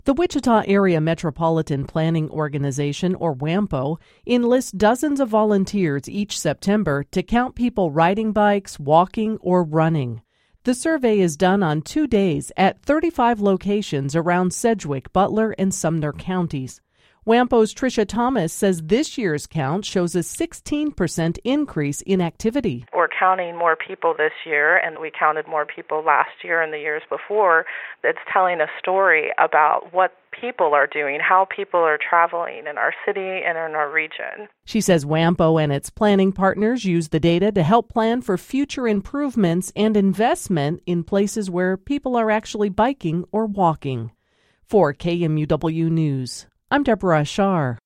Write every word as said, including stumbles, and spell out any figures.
The Wichita Area Metropolitan Planning Organization, or WAMPO, enlists dozens of volunteers each September to count people riding bikes, walking, or running. The survey is done on two days at thirty-five locations around Sedgwick, Butler, and Sumner counties. WAMPO's Tricia Thomas says this year's count shows a sixteen percent increase in activity. We're counting more people this year, and we counted more people last year and the years before. It's telling a story about what people are doing, how people are traveling in our city and in our region. She says WAMPO and its planning partners use the data to help plan for future improvements and investment in places where people are actually biking or walking. For K M U W News, I'm Deborah Ashar.